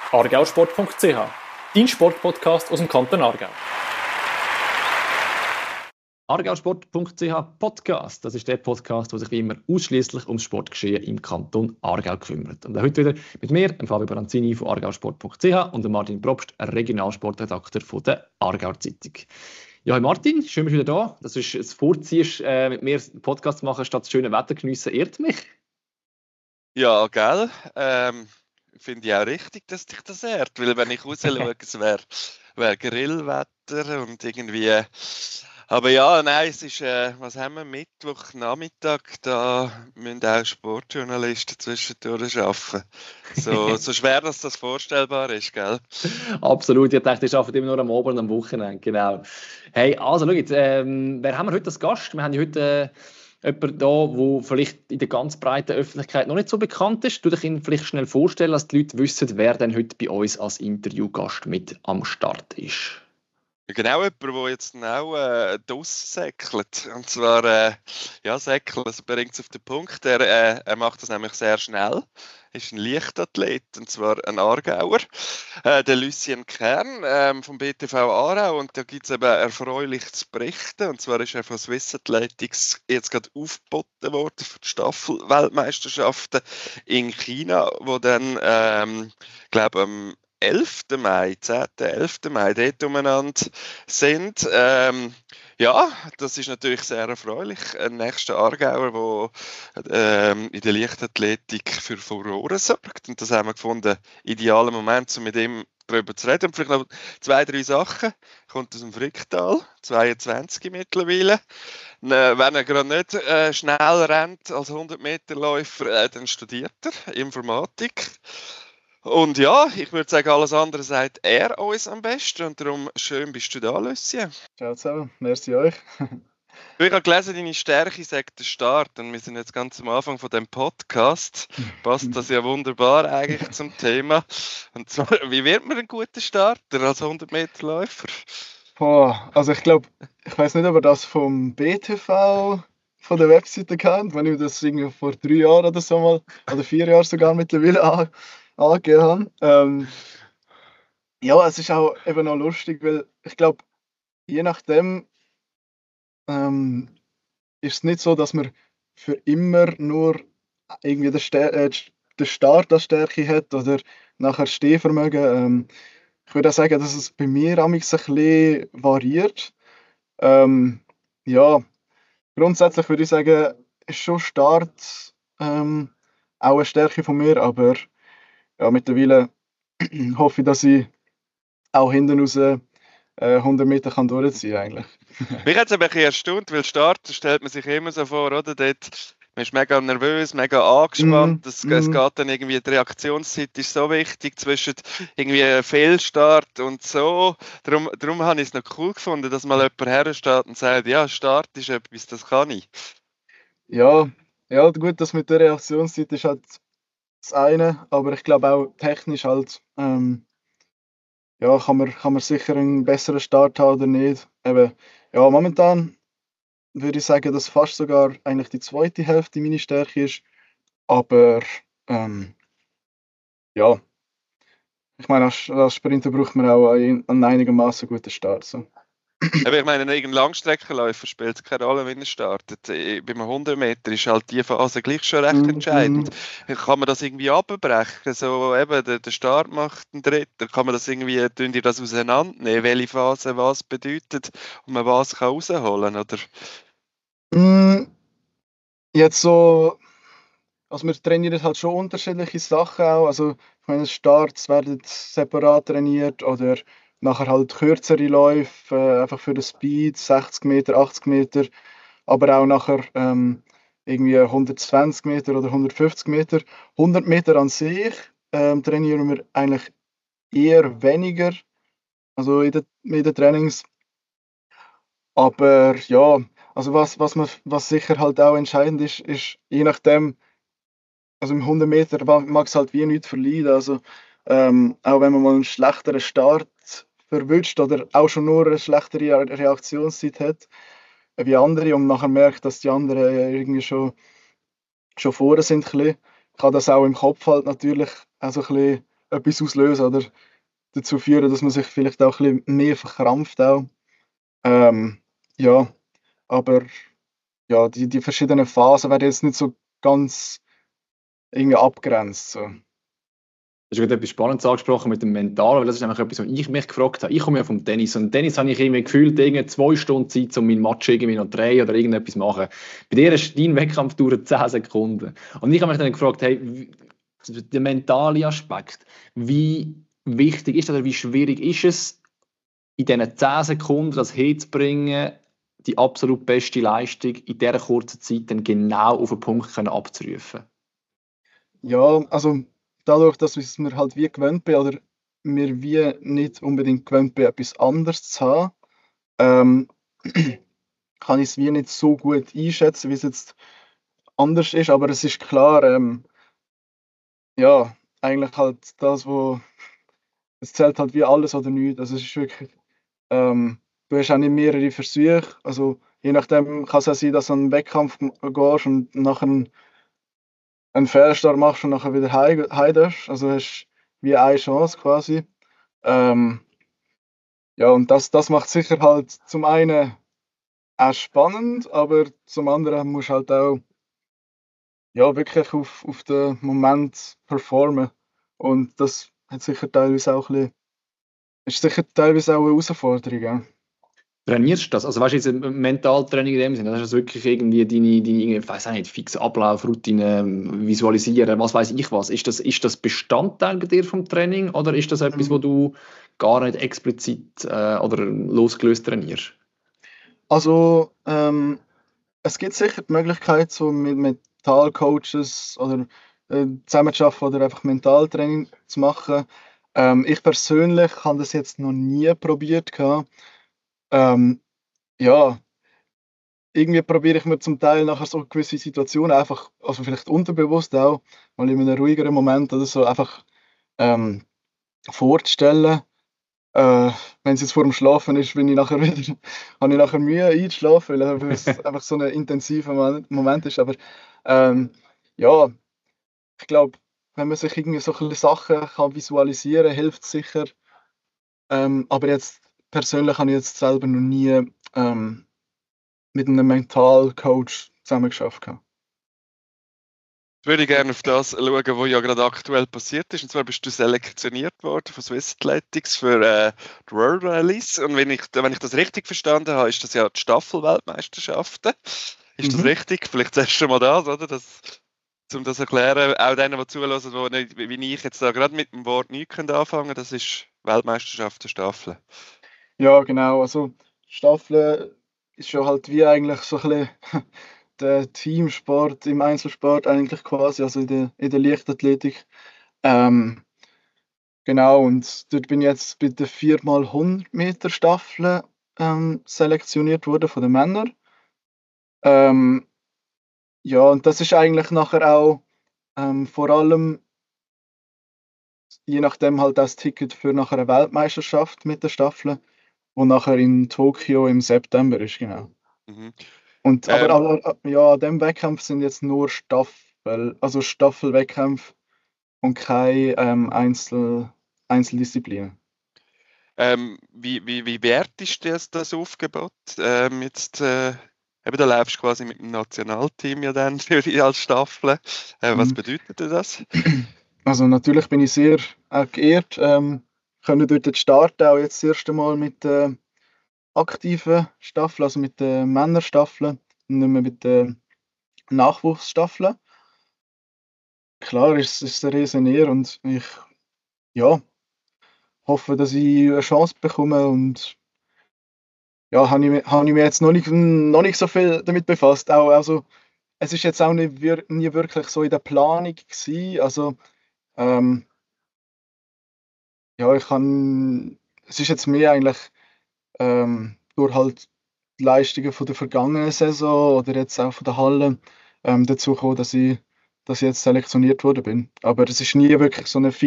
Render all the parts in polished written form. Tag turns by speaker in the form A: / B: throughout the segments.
A: argausport.ch, dein Sportpodcast aus dem Kanton Aargau.
B: Argausport.ch Podcast. Das ist der Podcast, der sich wie immer ausschließlich ums Sportgeschehen im Kanton Aargau kümmert. Und heute wieder mit mir, Fabio Baranzini von argausport.ch und Martin Probst, Regionalsportredakteur von der Aargauer Zeitung. Ja, hey Martin, schön, dass du wieder da. Das ist ein Vorziehst, mit mir einen Podcast zu machen, statt das schöne Wetter geniessen, ehrt mich.
C: Ja, gell. Finde ich auch richtig, dass dich das ehrt, weil wenn ich raus schaue, es wär Grillwetter und irgendwie... Aber ja, nein, es ist, was haben wir, Mittwochnachmittag, da müssen auch Sportjournalisten zwischendurch arbeiten. So schwer, dass das vorstellbar ist, gell?
B: Absolut, ich dachte, ich arbeite immer nur am Abend und am Wochenende, genau. Hey, also schau jetzt, wer haben wir heute als Gast? Wir haben ja heute jemanden da, der vielleicht in der ganz breiten Öffentlichkeit noch nicht so bekannt ist. Du dich ihn vielleicht schnell vorstellen, dass die Leute wissen, wer denn heute bei uns als Interviewgast mit am Start ist.
C: Genau, jemand, der jetzt auch draus säckelt. Und zwar, säckelt, das bringt es auf den Punkt. Er macht das nämlich sehr schnell. Ist ein Leichtathlet, und zwar ein Aargauer, der Lucien Kern vom BTV Aarau. Und da gibt es eben erfreulich zu berichten. Und zwar ist er von Swiss Athletics jetzt gerade aufgeboten worden für die Staffelweltmeisterschaften in China, wo dann, glaube am 11. Mai, 10. 11. Mai, dort umeinander sind. Das ist natürlich sehr erfreulich. Ein nächster Aargauer, der in der Leichtathletik für Furore sorgt. Und das haben wir gefunden, idealer Moment, um mit ihm darüber zu reden. Und vielleicht noch 2, 3 Sachen. Er kommt aus dem Fricktal, 22 mittlerweile. Wenn er gerade nicht schnell rennt als 100-Meter-Läufer, dann studiert er Informatik. Und ja, ich würde sagen, alles andere sagt er uns am besten. Und darum schön bist du da, Lucien.
D: Ciao zusammen, merci euch.
C: Ich habe gelesen, deine Stärke sagt der Start. Und wir sind jetzt ganz am Anfang von dem Podcast. Passt das ja wunderbar eigentlich zum Thema. Und zwar, wie wird man ein guter Starter als 100-Meter-Läufer?
D: Also ich glaube, ich weiß nicht, ob ihr das vom BTV von der Webseite kennt, wenn ich das irgendwie vor 3 Jahren oder so mal, oder 4 Jahren sogar mittlerweile angegeben habe. Es ist auch eben noch lustig, weil ich glaube, je nachdem ist es nicht so, dass man für immer nur irgendwie den Start als Stärke hat oder nachher Stehvermögen. Ich würde auch sagen, dass es bei mir ein bisschen variiert. Grundsätzlich würde ich sagen, ist schon Start auch eine Stärke von mir, aber ja, mittlerweile hoffe ich, dass ich auch hinten raus 100 Meter kann durchziehen eigentlich.
C: Mich hat es ein bisschen erstaunt, weil Start stellt man sich immer so vor, oder? Dort, man ist mega nervös, mega angespannt. Es geht dann irgendwie, die Reaktionszeit ist so wichtig zwischen irgendwie Fehlstart und so. Darum habe ich es noch cool gefunden, dass mal jemand hersteht und sagt, ja, Start ist etwas, das kann ich.
D: Ja, gut, das mit der Reaktionszeit ist halt das eine, aber ich glaube auch technisch halt, kann man sicher einen besseren Start haben oder nicht. Eben, ja, momentan würde ich sagen, dass fast sogar eigentlich die zweite Hälfte meine Stärke ist. Aber ich meine, als Sprinter braucht man auch einen einigermaßen guten Start. So.
C: Aber ich meine, ein Langstreckenläufer spielt es keine Rolle, wenn er startet. Beim 100 Meter ist halt die Phase gleich schon recht entscheidend. Kann man das irgendwie abbrechen? So eben, der Start macht einen Dritter. Kann man das irgendwie, tun die das auseinandernehmen, welche Phase was bedeutet und man was kann rausholen, oder?
D: Jetzt so, also wir trainieren halt schon unterschiedliche Sachen auch. Also ich meine, Starts werden separat trainiert oder nachher halt kürzere Läufe, einfach für den Speed, 60 Meter, 80 Meter, aber auch nachher irgendwie 120 Meter oder 150 Meter. 100 Meter an sich trainieren wir eigentlich eher weniger, also in den Trainings. Aber ja, also was sicher halt auch entscheidend ist je nachdem, also im 100 Meter mag es halt wie nichts verlieren. Also auch wenn man mal einen schlechteren Start verwünscht oder auch schon nur eine schlechtere Reaktionszeit hat wie andere und nachher merkt, dass die anderen irgendwie schon vorne sind, kann das auch im Kopf halt natürlich auch so ein bisschen etwas auslösen oder dazu führen, dass man sich vielleicht auch ein bisschen mehr verkrampft auch. Ja, aber ja, die verschiedenen Phasen werden jetzt nicht so ganz irgendwie abgrenzt. So.
B: Du hast gerade etwas Spannendes angesprochen mit dem Mentalen, weil das ist nämlich etwas, was ich mich gefragt habe. Ich komme ja vom Tennis und Tennis habe ich irgendwie gefühlt, 2 Stunden Zeit, um meinen Match irgendwie noch zu drehen oder irgendetwas zu machen. Bei dir ist dein Wettkampf dauert 10 Sekunden. Und ich habe mich dann gefragt, hey, der mentale Aspekt, wie wichtig ist das oder wie schwierig ist es, in diesen 10 Sekunden das hinzubringen, die absolut beste Leistung in dieser kurzen Zeit dann genau auf den Punkt können abzurufen?
D: Ja, also dadurch, dass ich mir halt wie gewöhnt bin oder mir wie nicht unbedingt gewöhnt bin, etwas anderes zu haben, ähm, kann ich es wie nicht so gut einschätzen, wie es jetzt anders ist. Aber es ist klar, ja, eigentlich halt das, wo es zählt halt wie alles oder nichts. Also es ist wirklich, du hast auch nicht mehrere Versuche. Also je nachdem kann es auch sein, dass du einen Wettkampf gehst und nachher einen Fehlstart machst und nachher wieder heim darfst. Also hast wie eine Chance quasi. Ähm, ja, und das macht sicher halt zum einen auch spannend, aber zum anderen musst du halt auch ja, wirklich auf den Moment performen. Und das hat sicher teilweise auch ein bisschen, ist sicher teilweise auch eine Herausforderung. Ja.
B: Trainierst du das? Also weißt du, jetzt ein Mentaltraining in dem Sinne, das ist wirklich irgendwie deine ich weiß auch nicht, fixe Ablaufroutine, visualisieren, was weiß ich was. Ist das Bestandteil bei dir vom Training oder ist das etwas, wo du gar nicht explizit oder losgelöst trainierst?
D: Also, es gibt sicher die Möglichkeit, so mit Mentalcoaches oder zusammenzuarbeiten oder einfach Mentaltraining zu machen. Ich persönlich habe das jetzt noch nie probiert gehabt. Ähm, ja, irgendwie probiere ich mir zum Teil nachher so gewisse Situationen einfach, also vielleicht unterbewusst auch, mal in einem ruhigeren Moment oder so einfach ähm, vorzustellen. Wenn es jetzt vor dem Schlafen ist, bin ich nachher wieder, habe ich nachher Mühe einzuschlafen, weil es einfach so ein intensiver Moment ist. Aber ähm, ja, ich glaube, wenn man sich irgendwie so ein bisschen Sachen kann visualisieren, hilft es sicher. Aber jetzt persönlich habe ich jetzt selber noch nie mit einem Mentalcoach zusammengearbeitet.
C: Ich würde gerne auf das schauen, was ja gerade aktuell passiert ist. Und zwar bist du selektioniert worden von Swiss Athletics für die World Rallies. Und wenn ich das richtig verstanden habe, ist das ja die Staffelweltmeisterschaften. Ist das
D: Mhm.
C: richtig? Vielleicht zuerst schon mal das, oder? Um das zu erklären, auch denen, die zuhören, die nicht, wie ich jetzt da gerade mit dem Wort nichts anfangen können, das ist Weltmeisterschaft der Staffel.
D: Ja, genau. Also Staffel ist schon halt wie eigentlich so ein bisschen der Teamsport im Einzelsport eigentlich quasi, also in der Leichtathletik. Ähm, genau, und dort bin ich jetzt bei der 4x100 Meter Staffel selektioniert worden von den Männern. Ähm, ja, und das ist eigentlich nachher auch vor allem je nachdem halt das Ticket für nachher eine Weltmeisterschaft mit der Staffel, wo nachher in Tokio im September ist, genau.
C: Mhm.
D: Und aber,
C: Ähm,
D: ja, an dem Wettkampf sind jetzt nur also Staffelwettkämpfe und keine Einzeldisziplinen.
C: wie wert ist das Aufgebot? Eben, da läufst du quasi mit dem Nationalteam ja dann als Staffel. Was
D: Mhm.
C: bedeutet denn das?
D: Also natürlich bin ich sehr geehrt, können dort starten, auch jetzt das erste Mal mit der aktiven Staffel, also mit der Männerstaffel und nicht mehr mit der Nachwuchsstaffel. Klar ist es eine riesen Ehre und ich ja, hoffe, dass ich eine Chance bekomme und ja, habe ich mich jetzt noch nicht so viel damit befasst. Auch, also, es ist jetzt auch nie wirklich so in der Planung gewesen. Also, ähm, ja, es ist jetzt mehr eigentlich durch halt die Leistungen von der vergangenen Saison oder jetzt auch von der Halle dazu gekommen, dass ich jetzt selektioniert worden bin. Aber es ist nie wirklich so ein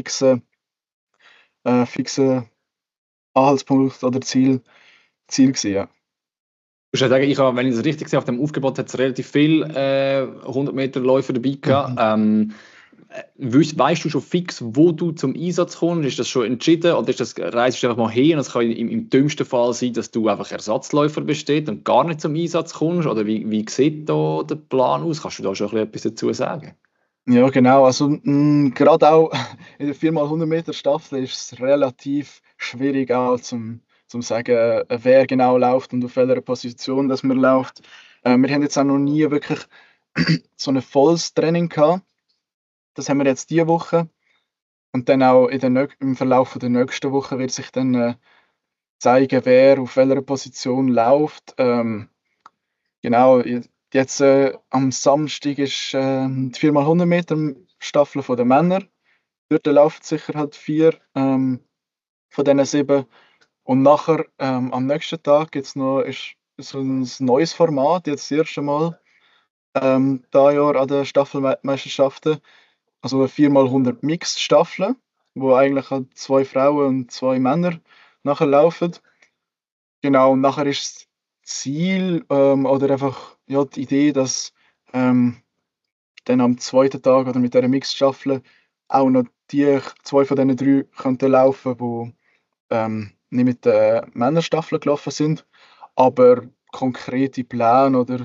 D: fixer Anhaltspunkt oder Ziel gewesen, ja.
B: Ich würde sagen, wenn ich das richtig sehe, auf dem Aufgebot hat es relativ viel 100 Meter Läufer dabei gehabt. weißt du schon fix, wo du zum Einsatz kommst? Ist das schon entschieden oder reist du einfach mal hin und es kann im dümmsten Fall sein, dass du einfach Ersatzläufer besteht und gar nicht zum Einsatz kommst? Oder wie sieht da der Plan aus? Kannst du da schon etwas dazu sagen?
D: Ja, genau. Also gerade auch in der 4x100 Meter Staffel ist es relativ schwierig auch zum sagen, wer genau läuft und auf welcher Position dass man läuft. Wir haben jetzt auch noch nie wirklich so ein volles Training gehabt. Das haben wir jetzt diese Woche. Und dann auch im Verlauf der nächsten Woche wird sich dann zeigen, wer auf welcher Position läuft. Genau, jetzt am Samstag ist die 4x100 Meter Staffel der Männer. Dort läuft sicher halt 4 von diesen 7. Und nachher am nächsten Tag gibt es noch ist so ein neues Format, jetzt das erste Mal dieses Jahr an den Staffelmeisterschaften. Also eine 4x100 Mixed Staffel, wo eigentlich halt 2 Frauen und 2 Männer nachher laufen. Genau, und nachher ist das Ziel oder einfach ja, die Idee, dass dann am zweiten Tag oder mit dieser Mixed Staffel auch noch die 2 von diesen 3 könnten laufen, die nicht mit der Männerstaffel gelaufen sind. Aber konkrete Pläne oder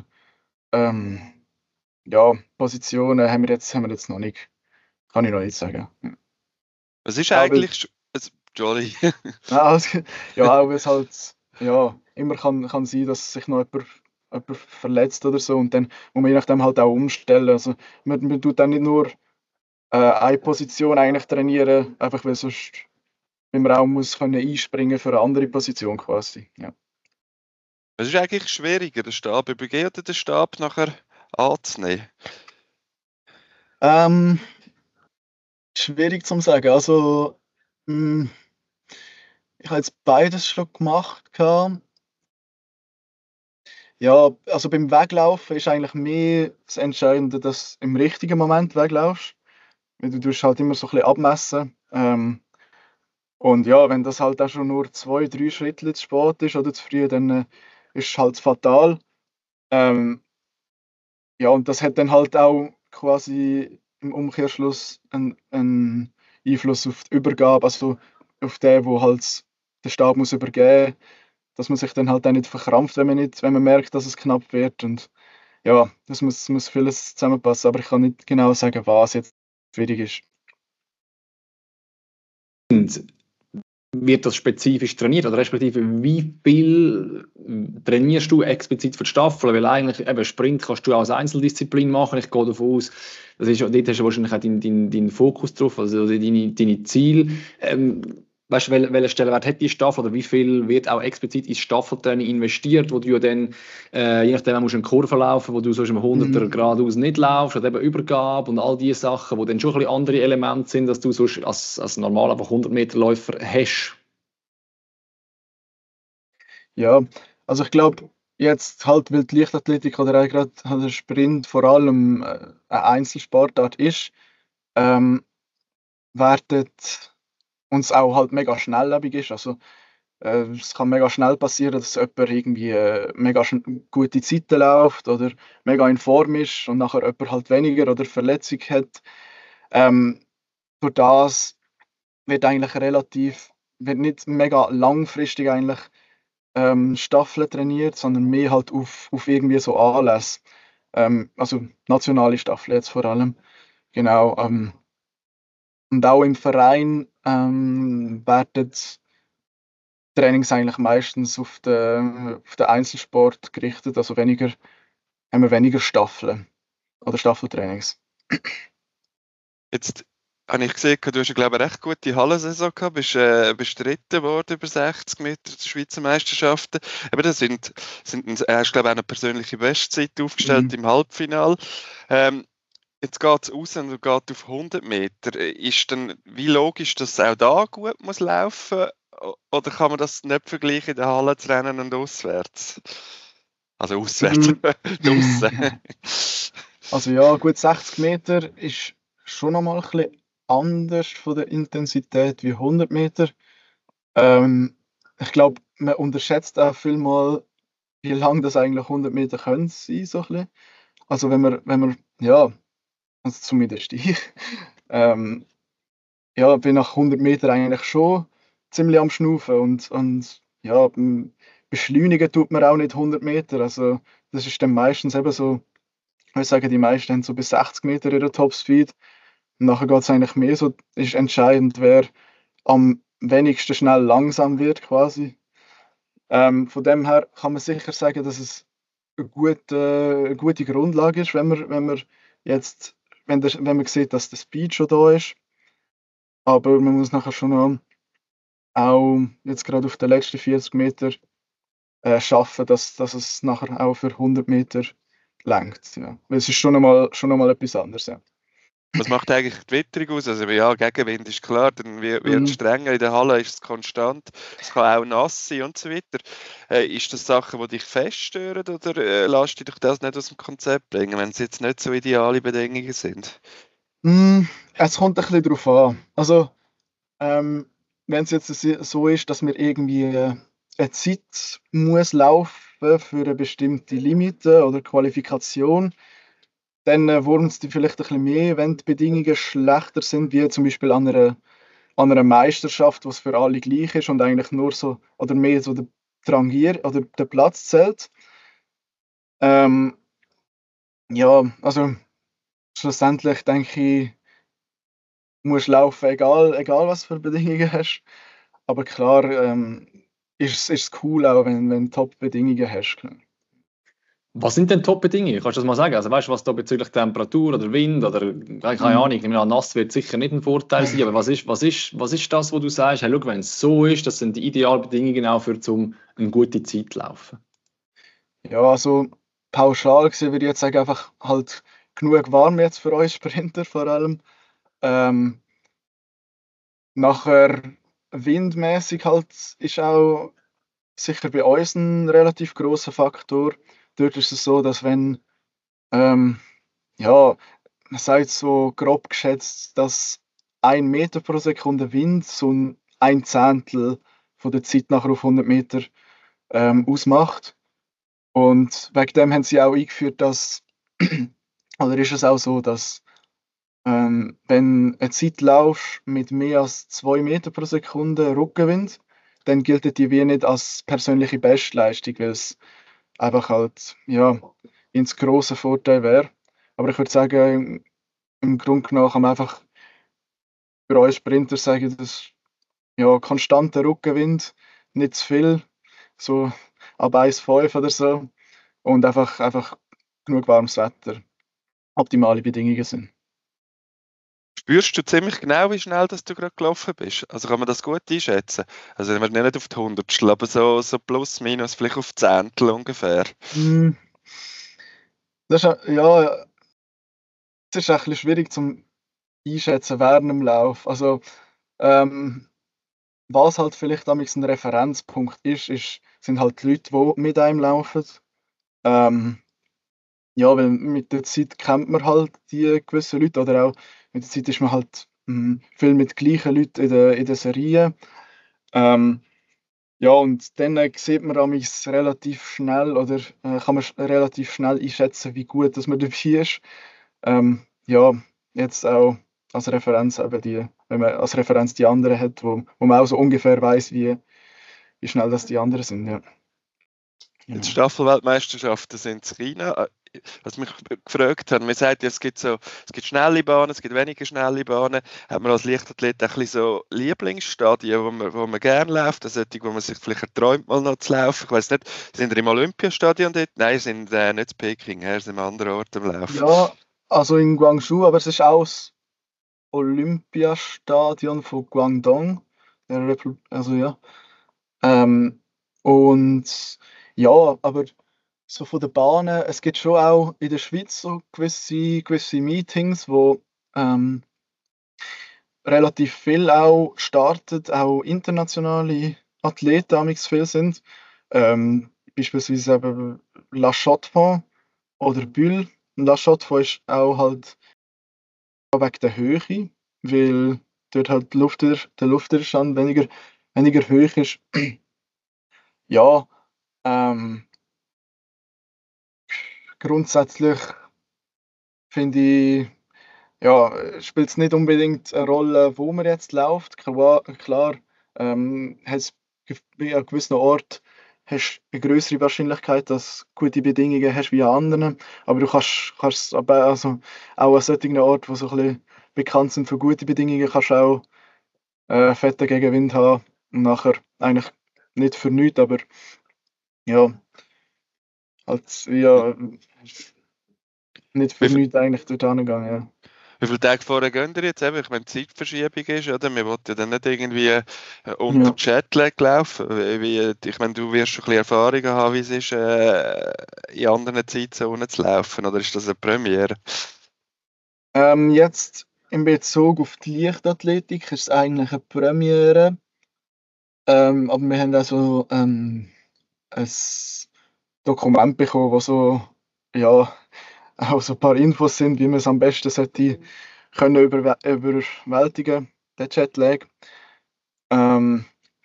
D: ja, Positionen haben wir jetzt noch nicht. Kann ich noch nicht sagen.
C: Was ist
D: Aber,
C: eigentlich... Jolly.
D: ja, auch es halt ja, immer kann sein, dass sich noch jemand verletzt oder so und dann muss man je nachdem halt auch umstellen. Also man tut dann nicht nur eine Position eigentlich trainieren, einfach weil sonst wenn man auch muss können einspringen für eine andere Position quasi. Ja.
C: Was ist eigentlich schwieriger, den Stab übergeben oder den Stab nachher anzunehmen?
D: Schwierig zu sagen. Also ich habe jetzt beides schon gemacht. Ja, also beim Weglaufen ist eigentlich mehr das Entscheidende, dass du im richtigen Moment weglaufst. Weil du tust halt immer so ein bisschen abmessen. Und ja, wenn das halt auch schon nur 2, 3 Schritte zu spät ist oder zu früh, dann ist es halt fatal. Ähm, ja, und das hat dann halt auch quasi im Umkehrschluss einen Einfluss auf die Übergabe, also auf den, wo halt den Stab muss übergeben, dass man sich dann halt auch nicht verkrampft, wenn man merkt, dass es knapp wird. Und ja, das muss vieles zusammenpassen, aber ich kann nicht genau sagen, was jetzt schwierig ist.
B: Und wird das spezifisch trainiert oder respektive wie viel trainierst du explizit für die Staffel? Weil eigentlich eben Sprint kannst du auch als Einzeldisziplin machen. Ich gehe davon aus, dort hast du wahrscheinlich auch deinen Fokus drauf, also deine Ziele. Weißt du, welchen Stellenwert hat die Staffel oder wie viel wird auch explizit ins Staffeltraining investiert, wo du ja dann, je nachdem, musst du eine Kurve laufen, wo du so im 100er geradeaus nicht laufst, oder eben Übergabe und all diese Sachen, wo dann schon ein bisschen andere Elemente sind, dass du sonst als normal einfach 100 Meter Läufer hast.
D: Ja, also ich glaube, jetzt halt, weil die Leichtathletik oder auch gerade halt der Sprint vor allem eine Einzelsportart ist, werden uns auch halt mega schnelllebig ist. Also es kann mega schnell passieren, dass jemand irgendwie mega gute Zeiten läuft oder mega in Form ist und nachher jemand halt weniger oder Verletzung hat. Durch das wird nicht mega langfristig eigentlich Staffeln trainiert, sondern mehr halt auf irgendwie so Anlässe. Also nationale Staffeln jetzt vor allem. Genau. Und auch im Verein werden Trainings eigentlich meistens auf den Einzelsport gerichtet, also haben wir weniger Staffeln oder Staffeltrainings.
C: Jetzt habe ich gesehen, du hast, glaube ich, eine recht gute Hallensaison gehabt, bist bestritten worden über 60 Meter der Schweizer Meisterschaften. Aber das hast du, glaube ich, auch eine persönliche Bestzeit aufgestellt im Halbfinale. Jetzt geht es raus und geht auf 100 Meter. Ist dann, wie logisch, dass es auch da gut muss laufen? Oder kann man das nicht vergleichen, in der Halle zu rennen und auswärts? Also auswärts, draussen.
D: Also ja, gut 60 Meter ist schon nochmal ein bisschen anders von der Intensität wie 100 Meter. Ich glaube, man unterschätzt auch vielmal, wie lang das eigentlich 100 Meter können sein, so ein bisschen. Also wenn man ja, also zumindest ich, Ähm, ja, bin nach 100 Meter eigentlich schon ziemlich am Schnaufen und ja, beschleunigen tut man auch nicht 100 Meter. Also das ist dann meistens eben so, ich würde sagen, die meisten haben so bis 60 Meter ihre Topspeed. Und nachher geht es eigentlich mehr so, ist entscheidend, wer am wenigsten schnell langsam wird quasi. Von dem her kann man sicher sagen, dass es eine gute Grundlage ist, wenn man jetzt, wenn man sieht, dass der Speed schon da ist. Aber man muss nachher schon noch auch jetzt gerade auf den letzten 40 Meter schaffen, dass es nachher auch für 100 Meter langt. Ja. Weil es ist schon einmal etwas anderes. Ja.
C: Was macht eigentlich die Witterung aus? Also ja, Gegenwind ist klar, dann wird es
D: Mhm.
C: strenger, in der Halle ist es konstant, es kann auch nass sein und so weiter. Ist das Sachen, die dich feststören oder lässt dich das nicht aus dem Konzept bringen, wenn es jetzt nicht so ideale Bedingungen sind?
D: Es kommt ein bisschen darauf an. Also, ähm, wenn es jetzt so ist, dass man irgendwie eine Zeit muss laufen für eine bestimmte Limite oder Qualifikation, dann wurmt es dich vielleicht ein bisschen mehr, wenn die Bedingungen schlechter sind, wie zum Beispiel an einer Meisterschaft, was für alle gleich ist und eigentlich nur so oder mehr so der Rangier oder der Platz zählt. Ähm, ja, also schlussendlich denke ich, musst laufen, egal was für Bedingungen hast. Aber klar, ist es cool auch, wenn du Top-Bedingungen hast.
B: Was sind denn Top-Bedingungen? Kannst du das mal sagen? Also weißt du, was da bezüglich Temperatur oder Wind oder keine Ahnung, ich nehme an, nass wird sicher nicht ein Vorteil sein, aber was ist das, wo du sagst, hey, schau, wenn es so ist, das sind die idealen Bedingungen auch für zum eine gute Zeit zu laufen?
D: Ja, also pauschal gesehen würde ich jetzt sagen, einfach halt genug warm jetzt für euch Sprinter vor allem. Ähm, nachher windmäßig halt ist auch sicher bei uns ein relativ großer Faktor. Dort ist es so, dass wenn, ähm, ja, man sagt so grob geschätzt, dass 1 Meter pro Sekunde Wind so ein Zehntel von der Zeit nachher auf 100 Meter ausmacht. Und wegen dem haben sie auch eingeführt, dass, oder ist es auch so, dass wenn eine Zeit laufst mit mehr als 2 Meter pro Sekunde Rückenwind, dann gilt die wie nicht als persönliche Bestleistung, weil es einfach halt, ja, ins große Vorteil wäre. Aber ich würde sagen, im Grunde genommen kann man einfach für uns Sprinter sagen, dass ja, konstanter Rückenwind, nicht zu viel, so ab 1,5 oder so und einfach genug warmes Wetter, optimale Bedingungen sind.
C: Spürst du ziemlich genau, wie schnell dass du gerade gelaufen bist? Also kann man das gut einschätzen? Also wir nicht auf die Hundertstel, aber so plus minus vielleicht auf Zehntel ungefähr.
D: Mm, Das ist, ja, es ist ein bisschen schwierig zum Einschätzen während dem Lauf. Also, ähm, was halt vielleicht damals ein Referenzpunkt sind halt die Leute, die mit einem laufen. Ähm, ja, weil mit der Zeit kennt man halt die gewissen Leute oder auch mit der Zeit ist man halt viel mit gleichen Leuten in der Serie. Ähm, ja, und dann sieht man amigs relativ schnell oder kann man relativ schnell einschätzen, wie gut dass man dabei ist. Ja, jetzt auch als Referenz eben wenn man als Referenz die anderen hat, wo man auch so ungefähr weiß, wie schnell das die anderen sind. Ja.
C: Jetzt
D: Genau.
C: Staffelweltmeisterschaften sind in China. Was mich gefragt hat, man sagt ja, es gibt schnelle Bahnen, es gibt weniger schnelle Bahnen. Hat man als Leichtathlet auch ein bisschen so Lieblingsstadien, wo man gerne läuft, also solche, wo man sich vielleicht erträumt, mal noch zu laufen? Ich weiß nicht, sind wir im Olympiastadion dort? Nein, sind nicht in Peking, wir sind am anderen Ort am Laufen.
D: Ja, also in Guangzhou, aber es ist auch das Olympiastadion von Guangdong. Also ja. Ähm, und ja, aber so von den Bahnen, es gibt schon auch in der Schweiz so gewisse Meetings, wo ähm, relativ viel auch startet, auch internationale Athleten amix viel sind. Beispielsweise eben La Chaux-de-Fonds oder Bulle. La Chaux-de-Fonds ist auch halt wegen der Höhe, weil dort halt der Luftwiderstand weniger hoch ist. Ja, ähm, grundsätzlich finde ich, spielt es nicht unbedingt eine Rolle, wo man jetzt läuft. Klar, hast an gewissen Ort hast eine größere Wahrscheinlichkeit, dass du gute Bedingungen hast wie an anderen. Aber du kannst aber also auch an solchen Orten, die so ein bisschen bekannt sind für gute Bedingungen, kannst du auch fetten Gegenwind haben und nachher eigentlich nicht für nichts, aber ja, halt nicht für
C: Wie, viel-
D: nichts eigentlich dort hingehen, ja.
C: wie viele Tage vorher gehen ihr jetzt? Eben, ich meine, die Zeitverschiebung ist, oder? Wir wollen ja dann nicht irgendwie unter
D: Ja.
C: Jetlag laufen. Ich meine, du wirst schon ein bisschen Erfahrungen haben, wie es ist, in anderen Zeitzonen zu laufen. Oder ist das eine Premiere?
D: Jetzt in Bezug auf die Leichtathletik ist es eigentlich eine Premiere. Aber wir haben auch so ein Dokument bekommen, wo so, ja, auch so ein paar Infos sind, wie man es am besten sollte können überwältigen, den Jetlag. Ähm,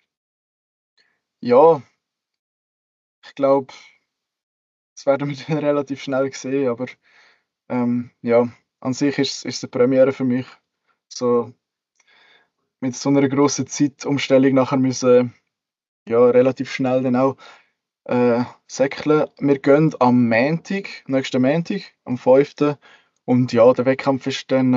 D: ja, ich glaube, das werden wir dann relativ schnell sehen, aber ja, an sich ist es eine Premiere für mich. So mit so einer grossen Zeitumstellung nachher müssen ja relativ schnell dann auch säckeln. Wir gehen am Montag, nächsten Montag, am 5. Und ja, der Wettkampf ist dann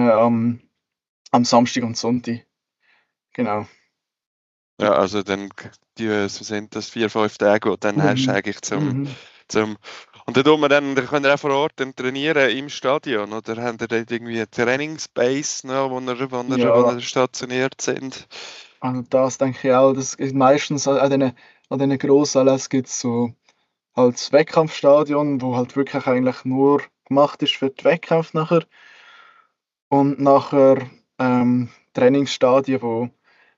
D: am Samstag und Sonntag. Genau.
C: Ja, also dann sind das 4, 5 Tage, die dann hast
D: Mhm.
C: eigentlich
D: Mhm.
C: zum und dann tun wir dann könnt ihr auch vor Ort dann trainieren im Stadion oder habt ihr dort irgendwie einen Trainingsbase noch, wo ihr
D: Ja,
C: stationiert sind?
D: also das denke ich auch. Das ist meistens an diesen Grossanlässen gibt es so halt das Wettkampfstadion, wo halt wirklich eigentlich nur gemacht ist für die Wettkämpfe nachher. Und nachher Trainingsstadien, wo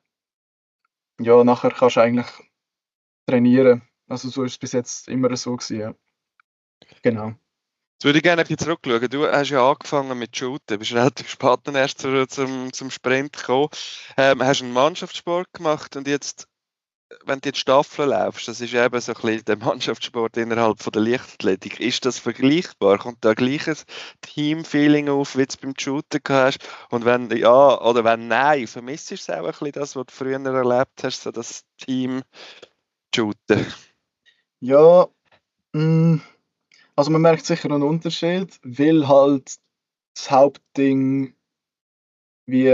D: ja, nachher kannst du eigentlich trainieren. Also so ist es bis jetzt immer so gewesen, ja. Genau.
C: Jetzt würde ich gerne ein bisschen zurückschauen. Du hast ja angefangen mit Shooten, bist relativ spät dann erst zum Sprint gekommen. Hast einen Mannschaftssport gemacht und jetzt, wenn du jetzt Staffeln laufst, das ist eben so ein bisschen der Mannschaftssport innerhalb von der Leichtathletik. Ist das vergleichbar? Kommt da gleich ein Teamfeeling auf, wie du es beim Shooten gehabt hast? Und wenn ja oder wenn nein, vermisst du es auch ein bisschen das, was du früher erlebt hast, so das Team-Shooten?
D: Ja, mh, also man merkt sicher einen Unterschied, weil halt das Hauptding wie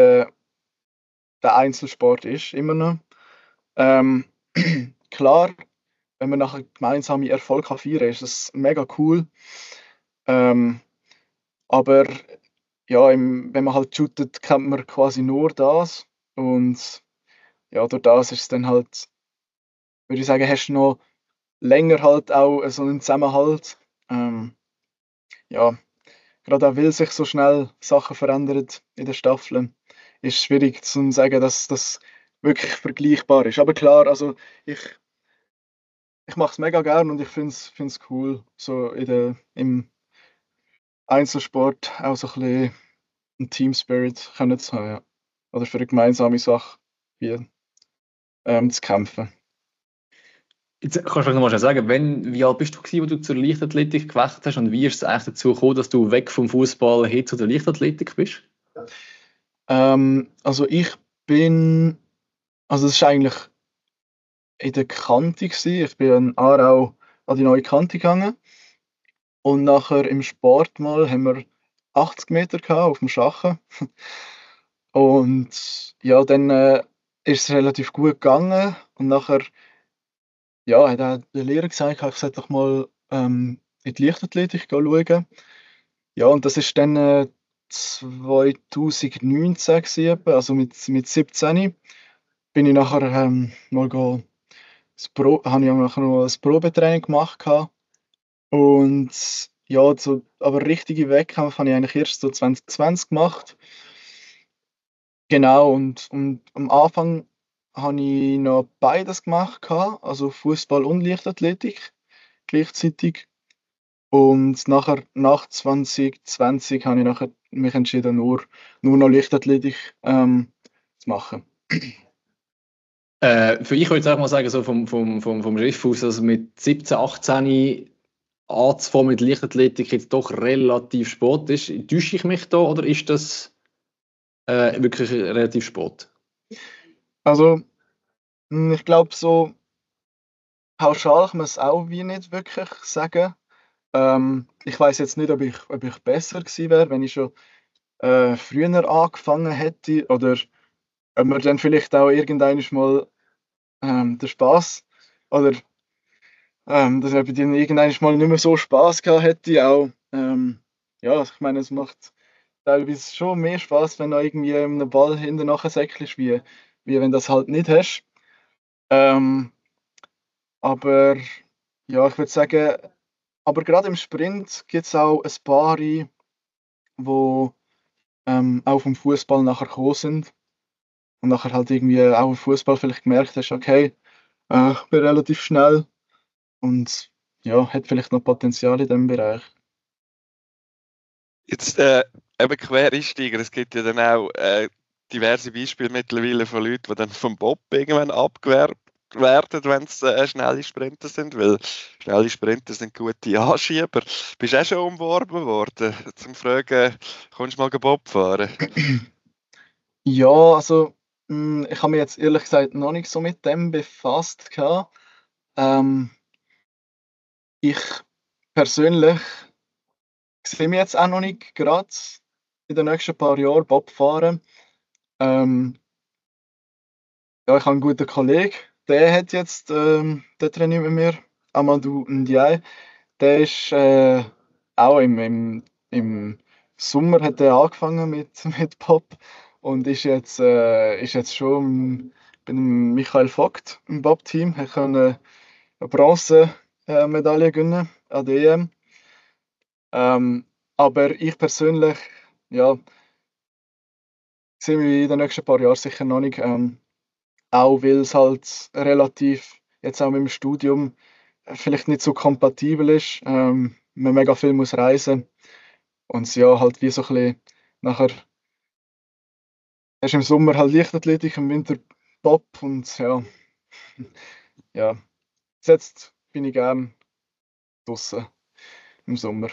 D: der Einzelsport ist, immer noch. Ähm, klar, wenn man nachher gemeinsame Erfolg kann feiern, ist das mega cool. Ähm, aber ja, wenn man halt shootet, kennt man quasi nur das. Und ja, durch das ist es dann halt, würde ich sagen, hast du noch länger halt auch so einen Zusammenhalt. Ähm, ja, gerade auch weil sich so schnell Sachen verändern in den Staffeln, ist es schwierig zu sagen, dass das wirklich vergleichbar ist. Aber klar, also ich, ich mache es mega gern und ich finde es cool, so im Einzelsport auch so ein bisschen einen Team Spirit können zu haben, ja. Oder für eine gemeinsame Sache wie zu kämpfen.
B: Jetzt kannst du vielleicht noch mal schnell sagen, wie alt bist du gewesen, als du zur Leichtathletik gewechselt hast und wie ist es eigentlich dazu gekommen, dass du weg vom Fußball hin zu der Leichtathletik bist?
D: Also ich bin, also es ist eigentlich in der Kante gewesen. Ich bin in Aarau an die neue Kante gegangen und nachher im Sport mal haben wir 80 Meter gehabt auf dem Schachen und ja, dann ist es relativ gut gegangen und nachher ja, hat auch der Lehrer gesagt, ich sollte doch mal in die Leichtathletik schauen. Ja, und das ist dann 2019 gewesen, etwa, also mit 17 bin ich nachher mal habe ich nachher noch ein Probetraining gemacht gehabt. Und ja, so, aber richtige Wettkämpfe habe ich eigentlich erst so 2020 gemacht. Genau, und am Anfang habe ich noch beides gemacht gehabt, also Fußball und Leichtathletik gleichzeitig. Und nachher, nach 2020 habe ich nachher mich entschieden, nur noch Leichtathletik zu machen.
B: Für ich würde jetzt auch mal sagen, so vom Schiff aus, also mit 17, 18 anzufangen mit Leichtathletik jetzt doch relativ spät ist. Täusche ich mich da oder ist das wirklich relativ spät?
D: Also, ich glaube, so pauschal kann man es auch wie nicht wirklich sagen. Ich weiß jetzt nicht, ob ich besser gewesen wäre, wenn ich schon früher angefangen hätte oder ob mir dann vielleicht auch irgendwann mal der Spaß oder dass ich dann irgendwann mal nicht mehr so Spaß gehabt hätte. Auch, ja, ich meine, es macht teilweise schon mehr Spaß, wenn du irgendwie einen Ball hinten nachher säckelst, wie wenn du das halt nicht hast. Ähm, aber ja, ich würde sagen, aber gerade im Sprint gibt es auch ein paar, die auch vom Fußball nachher gekommen sind und nachher halt irgendwie auch im Fußball vielleicht gemerkt hast, okay, ich bin relativ schnell und ja, hat vielleicht noch Potenzial in diesem Bereich.
C: Jetzt eben Quereinsteiger, es gibt ja dann auch diverse Beispiele mittlerweile von Leuten, die dann vom Bob irgendwann abgewehrt werden, wenn es schnelle Sprinter sind, weil schnelle Sprinter sind gute Anschieber. Bist du auch schon umworben worden, zum Fragen, kommst du mal Bob fahren?
D: Ja, also ich habe mich jetzt ehrlich gesagt noch nicht so mit dem befasst gehabt. Ähm, ich persönlich sehe mich jetzt auch noch nicht gerade in den nächsten paar Jahren Bob fahren. Ähm, ja, ich habe einen guten Kollegen, der hat jetzt, der trainiert mit mir, Amadou Ndiaye. Der ist auch im Sommer hat er angefangen mit, mit Bob und ist jetzt schon bei dem Michael Vogt im Bob-Team. Er konnte eine Bronzemedaille gewinnen an der EM. Aber ich persönlich, ja, sehe mich in den nächsten paar Jahren sicher noch nicht. Auch weil es halt relativ, jetzt auch mit dem Studium, vielleicht nicht so kompatibel ist. Man mega viel muss reisen. Und es ja halt wie so ein bisschen nachher, hast im Sommer halt Leichtathletik, im Winter Bob und ja, ja. Jetzt bin ich gern draußen im Sommer.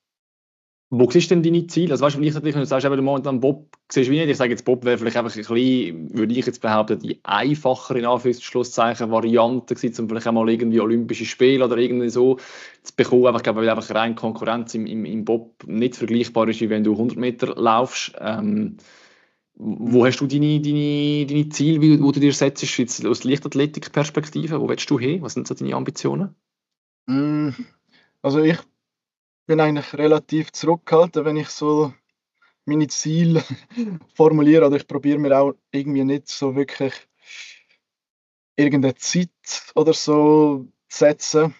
B: Wo siehst du denn deine Ziele? Also weißt du, wenn du sagst, eben, momentan Bob siehst du wie nicht. Ich sage jetzt, Bob wäre vielleicht einfach ein bisschen, würde ich jetzt behaupten, die einfachere, in Anführungszeichen, Variante gewesen, um vielleicht auch mal irgendwie Olympische Spiele oder irgendwie so zu bekommen. Aber ich glaube, weil einfach rein Konkurrenz im Bob nicht vergleichbar ist, wie wenn du 100 Meter laufst. Wo hast du deine Ziele, wo du dir setzt, jetzt aus Leichtathletik-Perspektive? Wo willst du hin? Was sind so deine Ambitionen?
D: Mm, Also ich bin eigentlich relativ zurückgehalten, wenn ich so meine Ziele formuliere. Oder ich probiere mir auch irgendwie nicht so wirklich irgendeine Zeit oder so zu setzen.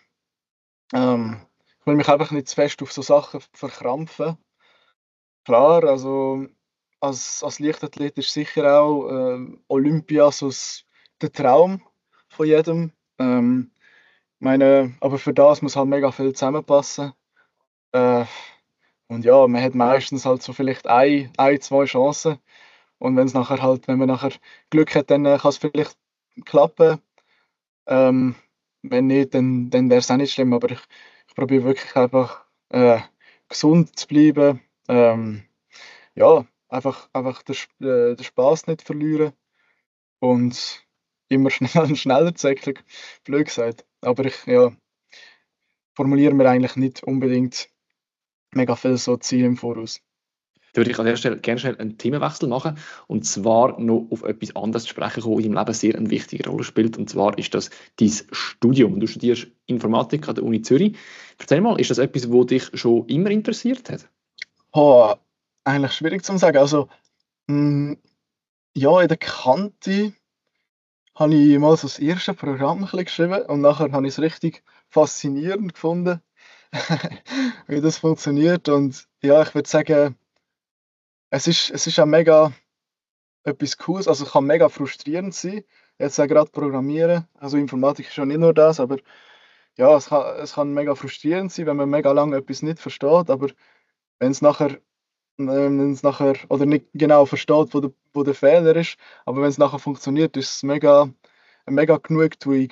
D: Ich will mich einfach nicht zu fest auf so Sachen verkrampfen. Klar, also als Leichtathlet ist sicher auch Olympia so der Traum von jedem. Meine, aber für das muss halt mega viel zusammenpassen. Äh, und ja, man hat meistens halt so vielleicht zwei Chancen. Und wenn man nachher Glück hat, dann kann es vielleicht klappen. Ähm, wenn nicht, dann wäre es auch nicht schlimm. Aber ich probiere wirklich einfach gesund zu bleiben. Ja, einfach den Spaß nicht verlieren und immer schneller zäckeln, blöd gesagt. Aber ich ja, formuliere mir eigentlich nicht unbedingt mega viel so Ziele im Voraus.
B: Da würde ich an der Stelle gerne schnell einen Themenwechsel machen und zwar noch auf etwas anderes zu sprechen kommen, was in deinem Leben sehr eine wichtige Rolle spielt, und zwar ist das dein Studium. Du studierst Informatik an der Uni Zürich. Erzähl mal, ist das etwas, das dich schon immer interessiert hat?
D: Oh, eigentlich schwierig zu sagen. Also, mh, ja, in der Kante habe ich mal so das erste Programm ein bisschen geschrieben und nachher habe ich es richtig faszinierend gefunden, wie das funktioniert. Und ja, ich würde sagen, es ist auch mega etwas Cooles. Also, es kann mega frustrierend sein. Jetzt auch gerade Programmieren. Also, Informatik ist schon nicht nur das, aber ja, es kann mega frustrierend sein, wenn man mega lange etwas nicht versteht. Aber wenn es nachher, oder nicht genau versteht, wo der Fehler ist, aber wenn es nachher funktioniert, ist es eine mega Genugtuung.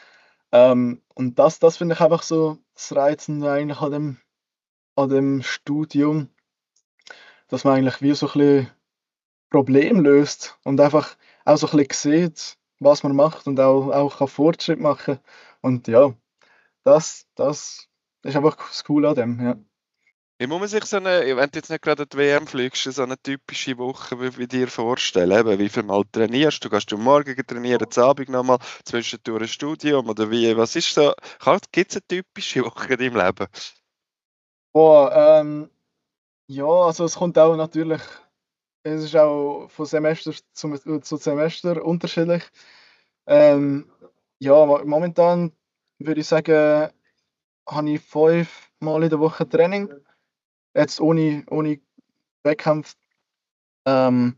D: Und das finde ich einfach so das Reizende eigentlich an dem Studium, dass man eigentlich wie so ein bisschen Probleme löst und einfach auch so ein bisschen sieht, was man macht und auch kann Fortschritt machen. Und ja, das ist einfach das Coole an dem. Ja.
C: Wie muss man sich wenn du jetzt nicht gerade an die WM fliegst, so eine typische Woche wie dir vorstellen? Eben, wie viel Mal trainierst du? Gehst du am Morgen trainieren, am Abend nochmal, zwischendurch ein Studium oder wie? Was ist so? Gibt es eine typische Woche in deinem Leben?
D: Boah, ja, also es kommt auch natürlich, es ist auch von Semester zu Semester unterschiedlich. Ähm, ja, momentan würde ich sagen, habe ich 5 Mal in der Woche Training, jetzt ohne Wettkampf. Ähm,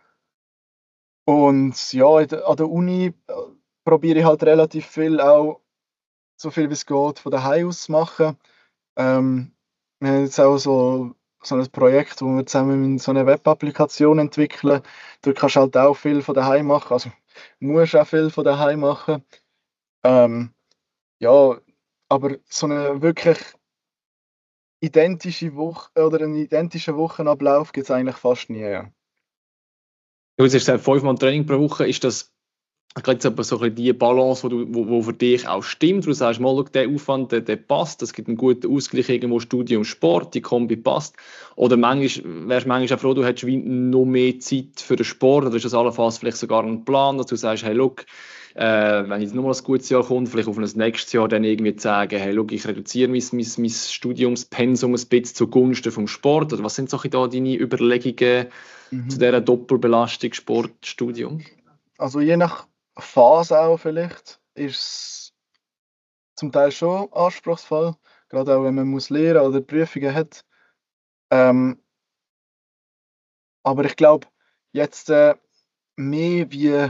D: und ja, an der Uni probiere ich halt relativ viel auch, so viel wie es geht, von daheim aus zu machen. Wir haben jetzt auch so ein Projekt, wo wir zusammen so eine Web-Applikation entwickeln. Dort kannst du halt auch viel von daheim machen, also musst auch viel von daheim machen. Ähm, ja, aber so eine wirklich identische Woche oder einen identischen Wochenablauf gibt es eigentlich fast nie. Ja.
B: Du hast gesagt, 5-mal Training pro Woche. Ist das gerade so ein bisschen die Balance, wo für dich auch stimmt? Du sagst, mal, der Aufwand, der passt, es gibt einen guten Ausgleich, irgendwo Studium, Sport, die Kombi passt. Oder wärst du manchmal auch froh, du hättest noch mehr Zeit für den Sport, oder ist das allenfalls vielleicht sogar ein Plan, dass du sagst, hey, look, wenn jetzt nochmal ein gutes Jahr kommt, vielleicht auf ein nächstes Jahr dann irgendwie zu sagen, hey, look, ich reduziere mein Studiumspensum ein bisschen zugunsten vom Sport. Oder was sind so da deine Überlegungen zu dieser Doppelbelastung Sport-Studium?
D: Also je nach Phase auch vielleicht ist es zum Teil schon anspruchsvoll, gerade auch wenn man muss lernen oder Prüfungen hat. Ähm, aber ich glaube, jetzt mehr wie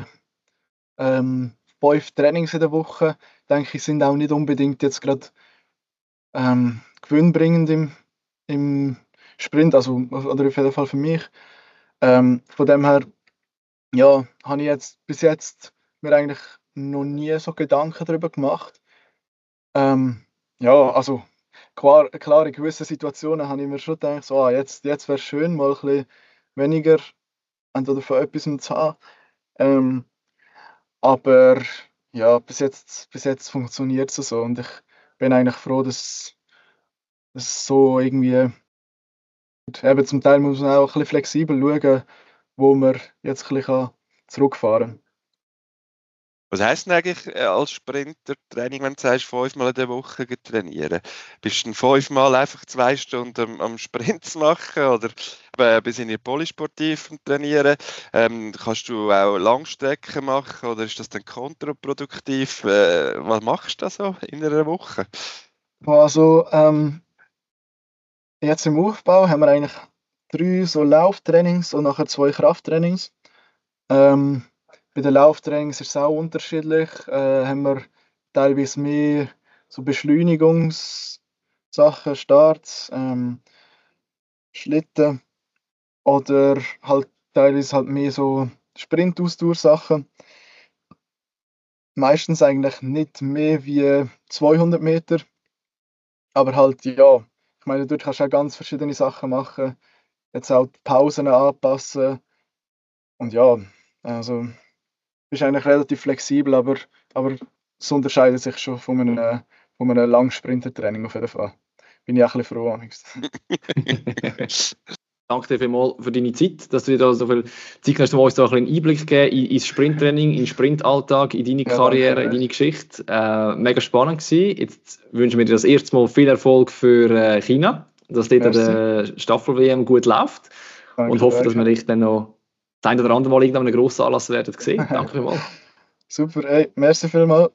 D: 5 Trainings in der Woche, denke ich, sind auch nicht unbedingt jetzt gerade gewinnbringend im Sprint, also oder auf jeden Fall für mich. Von dem her, ja, habe ich jetzt bis jetzt mir eigentlich noch nie so Gedanken darüber gemacht. Ja, also klar, in gewissen Situationen habe ich mir schon gedacht, so, jetzt wäre es schön, mal ein bisschen weniger entweder von etwas zu haben. Ähm, aber ja, bis jetzt funktioniert es so und ich bin eigentlich froh, dass es so irgendwie, eben zum Teil muss man auch ein bisschen flexibel schauen, wo man jetzt ein bisschen zurückfahren kann.
C: Was heisst denn eigentlich als Sprinter Training, wenn du sagst, 5-mal in der Woche trainieren? Bist du denn 5-mal einfach 2 Stunden am Sprint zu machen oder bist du in polysportiv trainieren? Kannst du auch Langstrecken machen oder ist das dann kontraproduktiv? Was machst du da so in einer Woche?
D: Also jetzt im Aufbau haben wir eigentlich 3 so Lauftrainings und nachher 2 Krafttrainings. Bei den Lauftrainings ist es auch unterschiedlich. Haben wir teilweise mehr so Beschleunigungssachen, Starts, Schlitten oder halt teilweise halt mehr so Sprint-Ausdauersachen. Meistens eigentlich nicht mehr wie 200 Meter, aber halt ja, ich meine, dort kannst du auch ganz verschiedene Sachen machen. Jetzt auch die Pausen anpassen und ja, also ist eigentlich relativ flexibel, aber es unterscheidet sich schon von einem Langsprintertraining auf jeden Fall. Bin ich auch ein bisschen froh.
B: Danke dir vielmals für deine Zeit, dass du dir da so viel Zeit hast, um uns da ein bisschen Einblick geben ins Sprinttraining, in den Sprintalltag, in deine Karriere, danke. In deine Geschichte. Mega spannend gewesen. Jetzt wünschen wir dir das erste Mal viel Erfolg für China, dass dort der Staffel-WM gut läuft. Danke, und hoffe, dass wir dich dann noch das ein oder andere Mal irgendwann einen grossen Anlass werden sehen. Danke vielmals.
D: Super, ey, merci vielmals.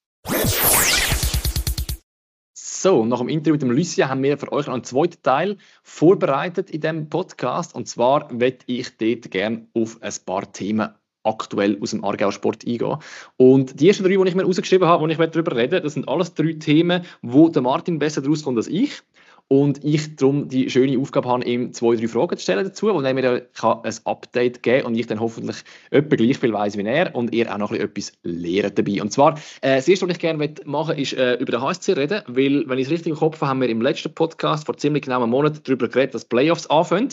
B: So, nach dem Interview mit dem Lucien haben wir für euch noch einen zweiten Teil vorbereitet in diesem Podcast. Und zwar möchte ich dort gerne auf ein paar Themen aktuell aus dem Aargauer Sport eingehen. Und die ersten 3, die ich mir rausgeschrieben habe, die ich darüber reden möchte, das sind alles 3 Themen, wo der Martin besser daraus kommt als ich. Und ich darum die schöne Aufgabe habe, ihm 2, 3 Fragen zu stellen dazu, wo er mir ein Update geben kann und ich dann hoffentlich etwa gleich viel weiss wie er und er auch noch etwas lernt dabei. Und zwar, das erste, was ich gerne machen möchte, ist über den HSC reden, weil, wenn ich es richtig im Kopf habe, haben wir im letzten Podcast vor ziemlich genau einem Monat darüber geredet, dass Playoffs anfangen.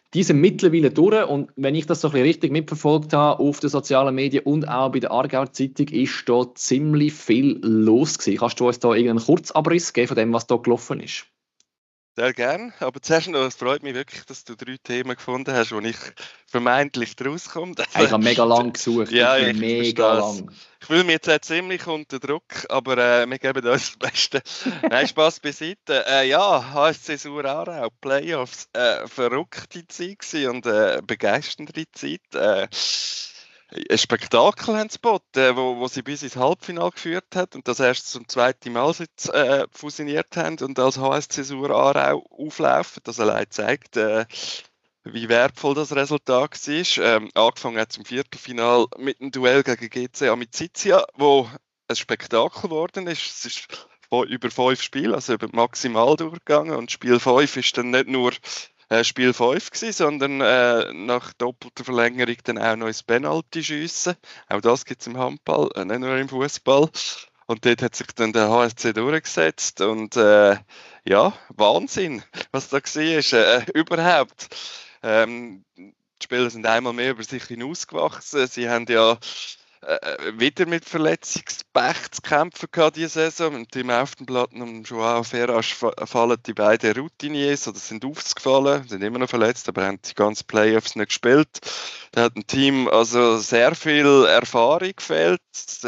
B: Die sind mittlerweile durch und wenn ich das so ein bisschen richtig mitverfolgt habe auf den sozialen Medien und auch bei der Aargauer Zeitung, ist da ziemlich viel los gewesen. Kannst du uns da irgendeinen Kurzabriss geben von dem, was da gelaufen ist?
C: Sehr gerne, aber zuerst noch, es freut mich wirklich, dass du 3 Themen gefunden hast, wo ich vermeintlich draus komme.
B: Ich habe mega lang gesucht,
C: ja,
B: wirklich
C: ich
B: mega
C: verstehe
B: lang.
C: Ich fühle mich jetzt auch ziemlich unter Druck, aber wir geben uns das Beste. Nein, Spaß beiseite. Ja, HSC Sur-Aarau, Playoffs, verrückte Zeit gewesen und begeisternde Zeit. Ein Spektakel haben sie geboten, wo sie bis ins Halbfinale geführt hat und das erst zum zweiten Mal seit fusioniert haben und als HSC Sur-Aarau auflaufen. Das allein zeigt, wie wertvoll das Resultat war. Angefangen hat zum Viertelfinal mit einem Duell gegen GC Amicizia, wo ein Spektakel geworden ist. Es ist über 5 Spiele, also über maximal durchgegangen und Spiel 5 ist dann nicht nur Spiel 5 gewesen, sondern nach doppelter Verlängerung dann auch noch ins Penalty-Schiessen. Auch das gibt es im Handball, nicht nur im Fußball. Und dort hat sich dann der HSC durchgesetzt und ja, Wahnsinn, was da war. Überhaupt. Die Spieler sind einmal mehr über sich hinausgewachsen. Sie haben ja wieder mit Verletzungspech zu kämpfen gehabt diese Saison. Mit Tim Auftenblatt und Joao Ferraz fallen die beiden Routiniers oder sind aufgefallen, sind immer noch verletzt, aber haben die ganzen Playoffs nicht gespielt. Da hat ein Team also sehr viel Erfahrung gefehlt.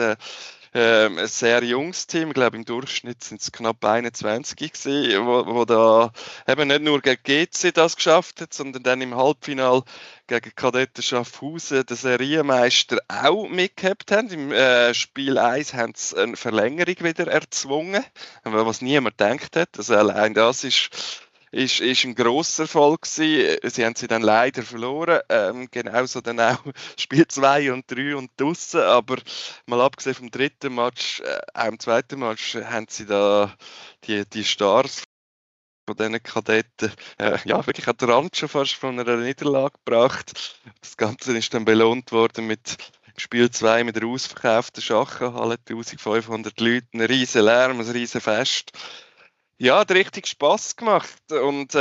C: Ein sehr junges Team, ich glaube im Durchschnitt sind es knapp 21 gewesen, wo da eben nicht nur gegen GC das geschafft hat, sondern dann im Halbfinale gegen Kadetten Schaffhausen, den Serienmeister, auch mitgehabt haben. Im Spiel 1 haben sie eine Verlängerung wieder erzwungen, was niemand gedacht hat. Also allein das ist ein grosser Erfolg gewesen. Sie haben sie dann leider verloren. Genauso dann auch Spiel 2 und 3 und draussen. Aber mal abgesehen vom dritten Match, auch im zweiten Match, haben sie da die Stars von diesen Kadetten ja, wirklich an den Rand schon fast von einer Niederlage gebracht. Das Ganze ist dann belohnt worden mit Spiel 2 mit der ausverkauften Schachenhalle, 1500 Leute, ein riesen Lärm, ein riesen Fest. Ja, hat richtig Spass gemacht und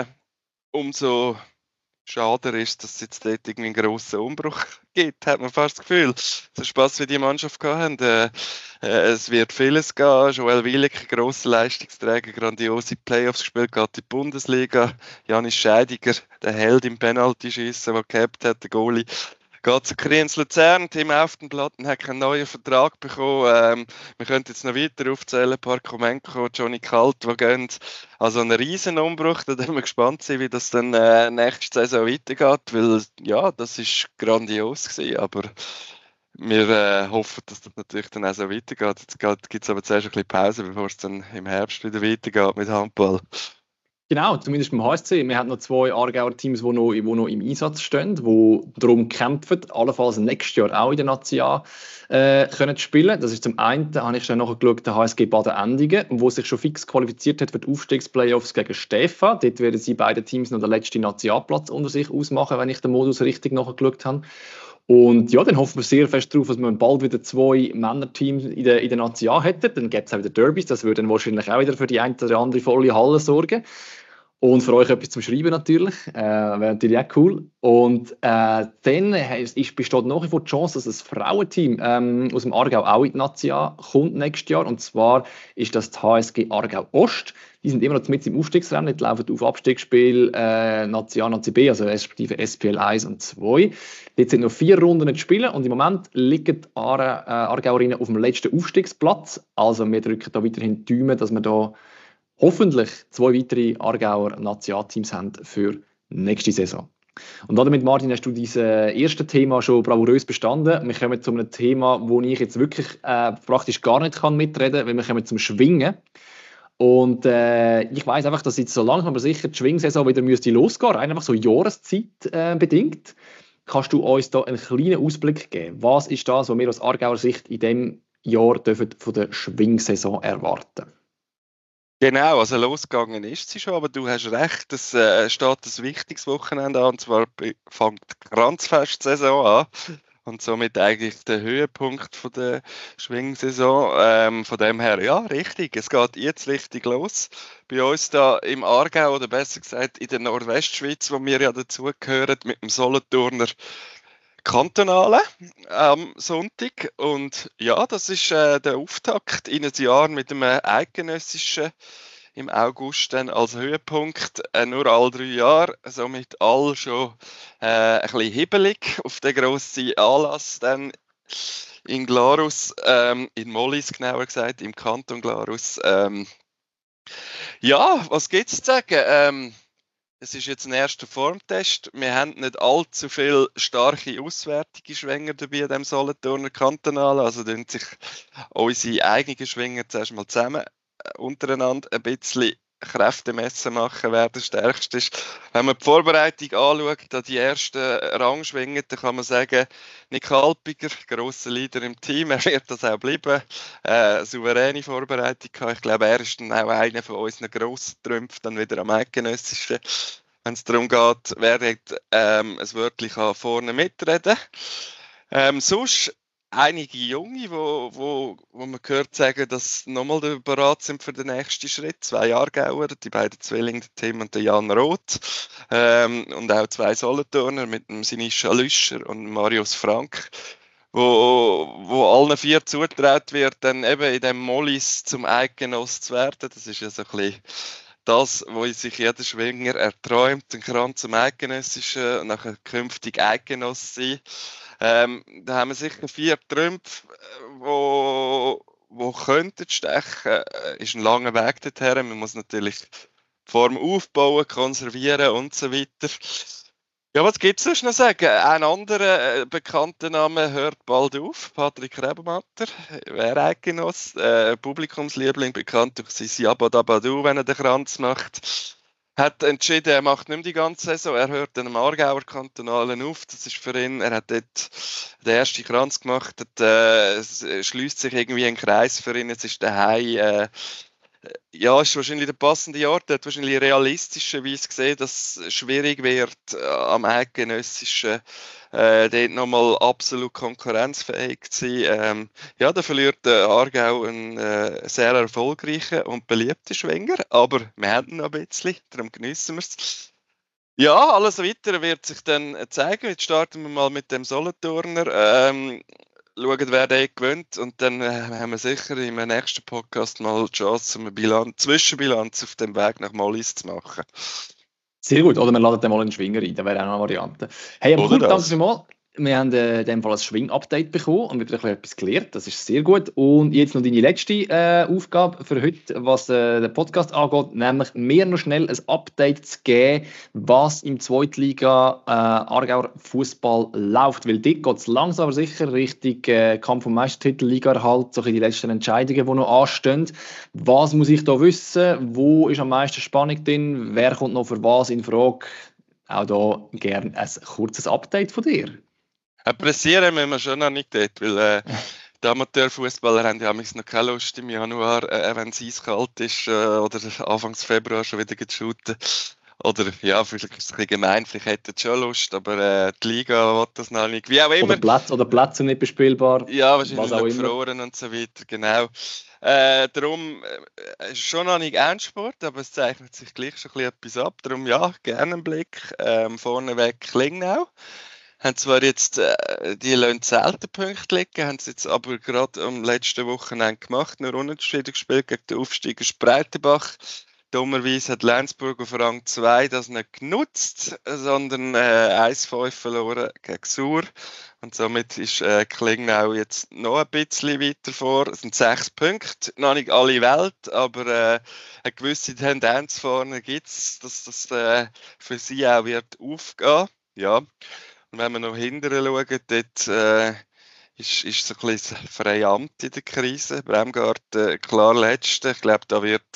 C: umso schade ist, dass es jetzt dort irgendwie einen grossen Umbruch gibt, hat man fast das Gefühl. So Spass wie die Mannschaft gehabt haben. Es wird vieles gehen. Joel Wielik, grosser Leistungsträger, grandiose Playoffs gespielt, geht in die Bundesliga. Janis Scheidiger, der Held im Penalty-Schiessen, der gehabt hat, der Goalie. Geht zu Kriens Luzern, Tim Auftenblatt hat keinen neuen Vertrag bekommen. Wir könnten jetzt noch weiter aufzählen, Parkomenko, Johnny Kalt, die gehen. Also ein riesen Umbruch, da dürfen wir gespannt sein, wie das dann nächste Saison weitergeht, weil ja, das ist grandios gewesen, aber wir hoffen, dass das natürlich dann auch so weitergeht. Jetzt gibt es aber zuerst ein bisschen Pause, bevor es dann im Herbst wieder weitergeht mit Handball.
B: Genau, zumindest beim HSC. Wir haben noch 2 Aargauer Teams, die noch im Einsatz stehen, die darum kämpfen, allenfalls nächstes Jahr auch in der Nazi können spielen. Das ist zum einen, da habe ich schon nachgeschaut, der HSG Baden-Endingen, wo sich schon fix qualifiziert hat für die Aufstiegsplayoffs gegen Stephan. Dort werden sie beide Teams noch den letzten Nazi-Platz unter sich ausmachen, wenn ich den Modus richtig nachgeschaut habe. Und ja, dann hoffen wir sehr fest darauf, dass wir bald wieder 2 Männerteams in der Nazi hätten. Dann gibt es auch wieder Derbys, das würde dann wahrscheinlich auch wieder für die eine oder andere volle Halle sorgen. Und für euch etwas zum Schreiben natürlich, wäre natürlich auch cool. Und dann besteht nach wie vor die Chance, dass das Frauenteam aus dem Aargau auch in die Nazi kommt nächstes Jahr. Und zwar ist das die HSG Aargau Ost. Die sind immer noch mit im Aufstiegsrennen, die laufen auf Abstiegsspiel Nazi A, Nazi B, also respektive SPL 1 und 2. Jetzt sind noch 4 Runden zu spielen und im Moment liegen die Aargauerinnen auf dem letzten Aufstiegsplatz. Also wir drücken da weiterhin die Daumen, dass wir da hoffentlich 2 weitere Aargauer Nationalteams haben für nächste Saison. Und damit, Martin, hast du dieses erste Thema schon bravourös bestanden. Wir kommen zu einem Thema, wo ich jetzt wirklich praktisch gar nicht mitreden kann, weil wir kommen zum Schwingen. Und ich weiss einfach, dass jetzt so langsam aber sicher die Schwingsaison wieder losgehen müsste, rein einfach so Jahreszeit bedingt. Kannst du uns da einen kleinen Ausblick geben? Was ist das, was wir aus Aargauer Sicht in diesem Jahr dürfen von der Schwingsaison erwarten?
C: Genau, also losgegangen ist sie schon, aber du hast recht, es steht ein wichtiges Wochenende an, und zwar fängt die Kranzfest-Saison an. und somit eigentlich der Höhepunkt von der Schwingsaison. Von dem her, ja, richtig, es geht jetzt richtig los. Bei uns da im Aargau, oder besser gesagt in der Nordwestschweiz, wo wir ja dazugehören, mit dem Solothurner Kantonale am Sonntag. Und ja, das ist der Auftakt in ein Jahr mit einem eidgenössischen im August dann als Höhepunkt, nur alle 3 Jahre, somit all schon ein bisschen hibbelig auf den grossen Anlass dann in Glarus, in Mollis genauer gesagt, im Kanton Glarus. Ja, was gibt es zu sagen? Es ist jetzt ein erster Formtest. Wir haben nicht allzu viele starke auswärtige Schwinger dabei an diesem Solothurner Kantonal. Also tun sich unsere eigenen Schwinger zuerst mal zusammen untereinander ein bisschen Kräftemessen machen, wer der Stärkste ist. Wenn man die Vorbereitung anschaut, da die ersten Rangschwingen, dann kann man sagen, Nick Halpiger, grosser Leader im Team, er wird das auch bleiben. Souveräne Vorbereitung gehabt. Ich glaube, er ist dann auch einer von unseren grossen Trümpfen, dann wieder am eidgenössischen. Wenn es darum geht, wer es wirklich vorne mitreden kann. Sonst einige Junge, wo man gehört sagen, dass sie nochmal bereit sind für den nächsten Schritt. 2 Aargauer, die beiden Zwillinge, der Tim und der Jan Roth. Und auch 2 Solothurner mit dem Sinischa Lüscher und Marius Frank, wo allen 4 zutraut wird, dann eben in dem Mollis zum Eidgenoss zu werden. Das ist ja so ein bisschen das, wo sich jeder Schwinger erträumt, den Kranz zum Eidgenössischen und nachher künftig Eidgenoss sein. Da haben wir sicher 4 Trümpfe, wo könnten stechen. Ist ein langer Weg dorthin. Man muss natürlich die Form aufbauen, konservieren und so weiter. Ja, was gibt es sonst noch sagen? Ein anderer bekannter Name hört bald auf. Patrick Rebmatter, wer Eidgenoss, Publikumsliebling, bekannt durch sein Jabadabadu, wenn er den Kranz macht. Hat entschieden, er macht nicht mehr die ganze Saison, er hört dann am Aargauer Kantonalen auf. Das ist für ihn, er hat dort den ersten Kranz gemacht, es schließt sich irgendwie ein Kreis für ihn, es ist daheim. Ja, ist wahrscheinlich der passende Ort. Er hat wahrscheinlich realistischerweise gesehen, dass es schwierig wird, am eidgenössischen dort nochmal absolut konkurrenzfähig zu sein. Ja, da verliert der Aargau einen sehr erfolgreichen und beliebten Schwinger, aber wir haben ihn noch ein bisschen, darum geniessen wir es. Ja, alles Weitere wird sich dann zeigen. Jetzt starten wir mal mit dem Solothurner. Schauen, wer den gewinnt. Und dann haben wir sicher im nächsten Podcast mal die Chance, eine Zwischenbilanz auf dem Weg nach Mollis zu machen.
B: Sehr gut, oder wir laden den mal einen Schwinger ein, das wäre auch noch eine Variante. Hey, aber cool, danke vielmals. Wir haben in dem Fall ein Schwing-Update bekommen und wir haben etwas gelernt, das ist sehr gut. Und jetzt noch deine letzte Aufgabe für heute, was den Podcast angeht, nämlich mir noch schnell ein Update zu geben, was im Zweitliga Aargauer Fußball läuft. Weil dort geht es langsam aber sicher Richtung Kampf um Meistertitel, Ligaerhalt, so die letzten Entscheidungen, die noch anstehen. Was muss ich da wissen? Wo ist am meisten Spannung drin? Wer kommt noch für was in Frage? Auch da gerne ein kurzes Update von dir.
C: Pressieren müssen wir schon noch nicht dort, weil die Amateurfußballer haben ja noch keine Lust im Januar, wenn es eiskalt ist oder Anfang Februar schon wieder zu shooten. Oder ja, vielleicht ist es ein bisschen gemein, vielleicht hätten sie schon Lust, aber die Liga will das noch nicht. Wie auch immer.
B: Oder Plätze nicht bespielbar.
C: Ja, wahrscheinlich noch gefroren und so weiter, genau. Darum ist es schon noch nicht Endsport, aber es zeichnet sich gleich schon ein bisschen etwas ab. Darum ja, gerne einen Blick. Vorneweg Klingnau. Haben zwar jetzt, die lassen selten Punkte liegen, haben es jetzt aber gerade am letzten Wochenende gemacht, nur unentschieden gespielt gegen den Aufsteiger Spreitenbach. Dummerweise hat Lenzburg auf Rang 2 das nicht genutzt, sondern 1-5 verloren gegen Sur. Und somit ist Klingnau jetzt noch ein bisschen weiter vor. Es sind 6 Punkte, noch nicht alle Welt, aber eine gewisse Tendenz vorne gibt es, dass das für sie auch wird aufgehen. Ja. Und wenn wir noch hinten schauen, dort ist so ein bisschen freie Amt in der Krise. Bremgarten klar Letzte. Ich glaube, da wird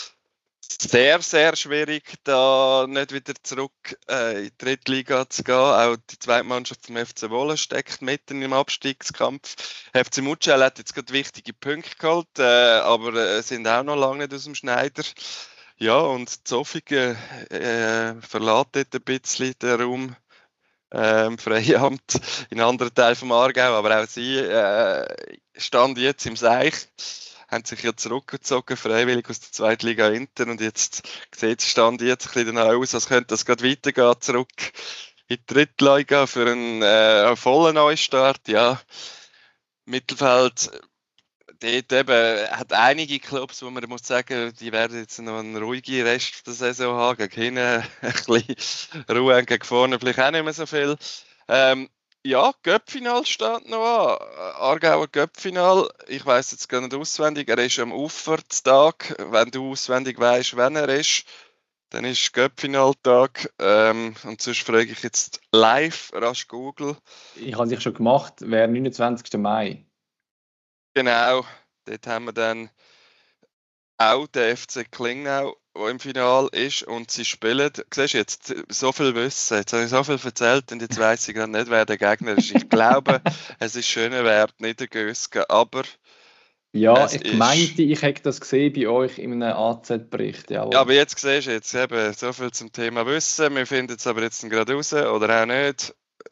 C: sehr, sehr schwierig, da nicht wieder zurück in die Drittliga zu gehen. Auch die zweite Mannschaft vom FC Wohlen steckt mitten im Abstiegskampf. FC Mutschel hat jetzt gerade wichtige Punkte geholt, aber sind auch noch lange nicht aus dem Schneider. Ja, und Zofingen verlässt dort ein bisschen den Raum Freiamt in anderen Teilen vom Aargau, aber auch sie stand jetzt im Seich, haben sich ja zurückgezogen, freiwillig aus der Zweitliga Inter, und jetzt sieht es Stand jetzt ein bisschen danach aus, als könnte das gerade weitergehen, zurück in die Drittliga für einen vollen Neustart. Ja, Mittelfeld, dort eben hat einige Clubs, wo man muss sagen, die werden jetzt noch einen ruhigen Rest der Saison haben, gegen hinten ein bisschen Ruhe, gegen vorne vielleicht auch nicht mehr so viel. Ja, Göppfinal steht noch an. Aargauer Göppfinal. Ich weiss jetzt gar nicht auswendig. Er ist am Ufertag. Wenn du auswendig weisst, wann er ist, dann ist Göppfinaltag. Und sonst frage ich jetzt live, rasch Google.
B: Ich habe es sicher schon gemacht, wäre 29. Mai.
C: Genau, dort haben wir dann auch den FC Klingnau, der im Finale ist, und sie spielen, siehst du jetzt, so viel Wissen, jetzt habe ich so viel erzählt und jetzt weiss ich gerade nicht, wer der Gegner ist. Ich glaube, es ist Schönewert, Niedergösgen, aber
B: ja, ich meinte, ich hätte das gesehen bei euch in einem AZ-Bericht.
C: Ja, aber jetzt siehst du jetzt eben so viel zum Thema Wissen, wir finden es aber jetzt gerade raus, oder auch nicht.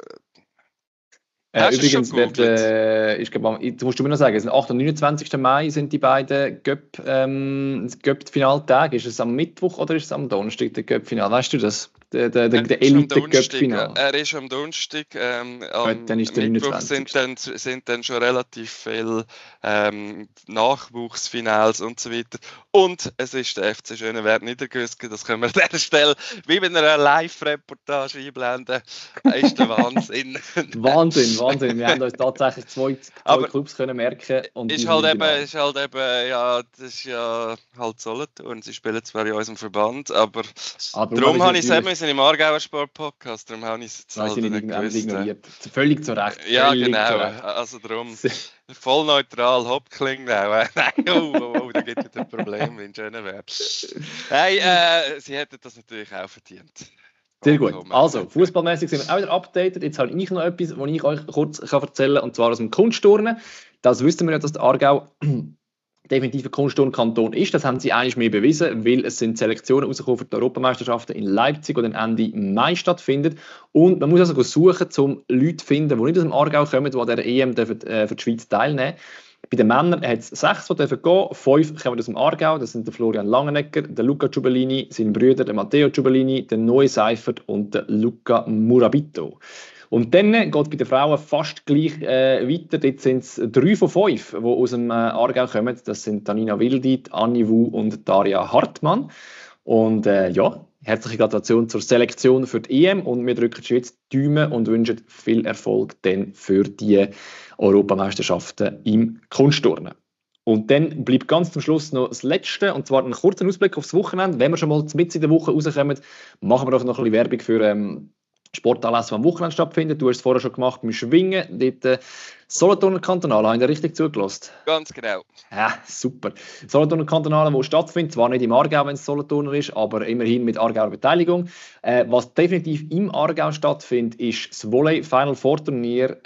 B: Übrigens, ich glaube, jetzt musst du mir noch sagen, es sind 8. und 29. Mai sind die beiden Göpp-Finaltage. Ist es am Mittwoch oder ist es am Donnerstag, der Göpp-Final? Weißt du das? Der Elite-Göpp-Final.
C: Er ist am Donnerstag.
B: Am dann ist der
C: Mittwoch sind dann schon relativ viele Nachwuchsfinals und so weiter. Und es ist der FC Schönewert Niedergösgen. Das können wir an dieser Stelle wie bei einer Live-Reportage einblenden. Das ist der Wahnsinn.
B: Wahnsinn. Wir haben uns tatsächlich zwei Clubs können merken. Und
C: ist halt eben, ja, das ist ja halt Solothurn. Sie spielen zwar in unserem Verband, aber darum habe ich es im Aargauer Sport-Podcast, darum habe ich es jetzt halt nicht
B: ignoriert. Völlig zu Recht.
C: Ja, genau. Also darum, voll neutral, Hopp Klingnau. Nein, da gibt es ein Problem in Schönewert. Nein, sie hätten das natürlich auch verdient.
B: Sehr gut. Also, fußballmäßig sind wir auch wieder updated. Jetzt habe ich noch etwas, was ich euch kurz erzählen kann, und zwar aus dem Kunstturnen. Das wissen wir ja, dass der Aargau definitiv ein Kunstturnkanton ist. Das haben sie eigentlich mehr bewiesen, weil es sind Selektionen rausgekommen für die Europameisterschaften in Leipzig, die dann Ende Mai stattfinden. Und man muss also suchen, um Leute zu finden, die nicht aus dem Aargau kommen, die an der EM für die Schweiz teilnehmen. Bei den Männern hat es 6, die gehen dürfen. 5 kommen aus dem Aargau. Das sind der Florian Langenegger, der Luca Giubellini, seine Brüder, der Matteo Giubellini, der Noe Seifert und der Luca Murabito. Und dann geht es bei den Frauen fast gleich weiter. Dort sind es 3 von 5, die aus dem Aargau kommen. Das sind Tanina Wildi, Anni Wu und Daria Hartmann. Und ja, herzliche Gratulation zur Selektion für die EM. Und wir drücken die Schweiz die Daumen und wünschen viel Erfolg dann für die Europameisterschaften im Kunstturnen. Und dann bleibt ganz zum Schluss noch das Letzte, und zwar einen kurzen Ausblick aufs Wochenende. Wenn wir schon mal mitten in der Woche rauskommen, machen wir doch noch ein bisschen Werbung für Sportanlässe, die am Wochenende stattfinden. Du hast es vorher schon gemacht beim Schwingen. Dort Solothurner Kantonale, habe ich da richtig zugelassen?
C: Ganz genau.
B: Ja, super. Solothurner Kantonale, wo stattfindet, zwar nicht im Aargau, wenn es Solothurner ist, aber immerhin mit Aargauer Beteiligung. Was definitiv im Aargau stattfindet, ist das Volley Final Four Turnier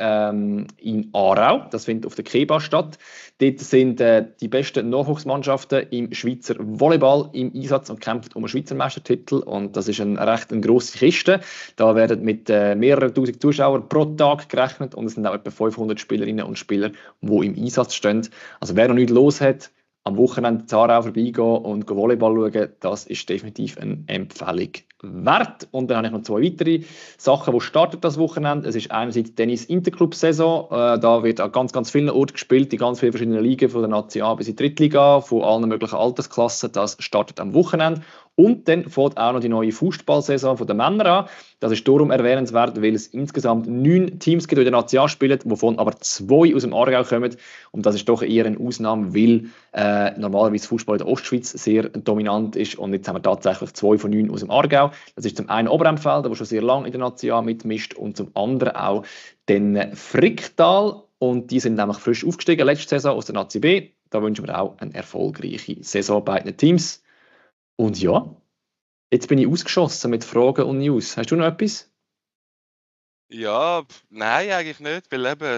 B: in Aarau. Das findet auf der Keba statt. Dort sind die besten Nachwuchsmannschaften im Schweizer Volleyball im Einsatz und kämpfen um einen Schweizer Meistertitel. Und das ist eine recht grosse Kiste. Da werden mit mehreren tausend Zuschauern pro Tag gerechnet, und es sind auch etwa 500 Spielerinnen und Spieler, die im Einsatz stehen. Also wer noch nichts los hat, am Wochenende in Aarau vorbeigehen und Volleyball schauen, das ist definitiv eine Empfehlung wert. Und dann habe ich noch 2 weitere Sachen, die starten das Wochenende. Es ist einerseits Tennis Interclub-Saison. Da wird an ganz, ganz vielen Orten gespielt, in ganz vielen verschiedenen Ligen, von der Nazi A bis in die Drittliga, von allen möglichen Altersklassen. Das startet am Wochenende. Und dann fängt auch noch die neue Fußballsaison der Männer an. Das ist darum erwähnenswert, weil es insgesamt 9 Teams gibt, die in der Nazi A spielen, wovon aber 2 aus dem Aargau kommen. Und das ist doch eher eine Ausnahme, weil normalerweise Fußball in der Ostschweiz sehr dominant ist. Und jetzt haben wir tatsächlich 2 von 9 aus dem Aargau. Das ist zum einen Oberempfeld, der schon sehr lange in der Nazi A mitmischt, und zum anderen auch den Fricktal. Und die sind nämlich frisch aufgestiegen letzte Saison aus der Nazi B. Da wünschen wir auch eine erfolgreiche Saison beiden Teams. Und ja, jetzt bin ich ausgeschossen mit Fragen und News. Hast du noch etwas?
C: Ja, nein, eigentlich nicht, weil eben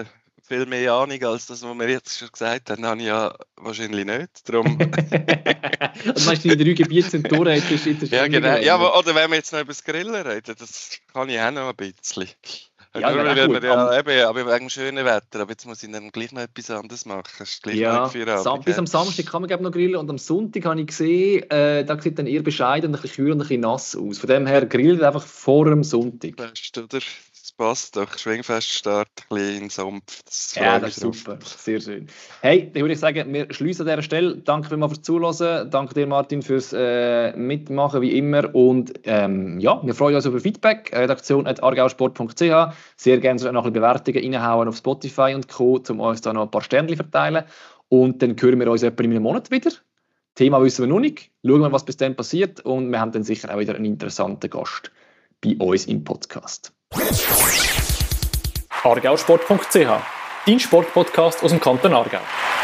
C: viel mehr Ahnung als das, was wir jetzt schon gesagt haben, habe ich ja wahrscheinlich nicht. Darum.
B: Also meinst du, die 3 Gebiete sind durch, jetzt
C: ja, genau. Ja, oder wenn wir jetzt noch über das Grillen reden, das kann ich auch noch ein bisschen.
B: Ja,
C: nur weil
B: gut,
C: wir eben, aber wegen schönen Wetter, aber jetzt muss ich dann gleich noch etwas anderes machen. Das ist gleich
B: ja,
C: noch Feierabend,
B: bis am Samstag kann man glaube noch grillen und am Sonntag habe ich gesehen, da sieht dann eher bescheiden, ein bisschen kühl und ein bisschen nass aus. Von dem her grillt einfach vor dem Sonntag.
C: Fest, oder? Das passt doch. Schwingfeststart, ein bisschen in den Sumpf.
B: Ja, das ist super. Sehr schön. Hey, dann würde ich sagen, wir schließen an dieser Stelle. Danke vielmals fürs Zuhören. Danke dir, Martin, fürs Mitmachen, wie immer. Und ja, wir freuen uns über Feedback. Redaktion@aargausport.ch. Sehr gerne noch ein bisschen Bewertungen reinhauen auf Spotify und Co., um uns da noch ein paar Sternchen verteilen. Und dann hören wir uns etwa in einem Monat wieder. Thema wissen wir noch nicht. Schauen wir, was bis dann passiert. Und wir haben dann sicher auch wieder einen interessanten Gast bei uns im Podcast.
A: aargausport.ch, dein Sportpodcast aus dem Kanton Aargau.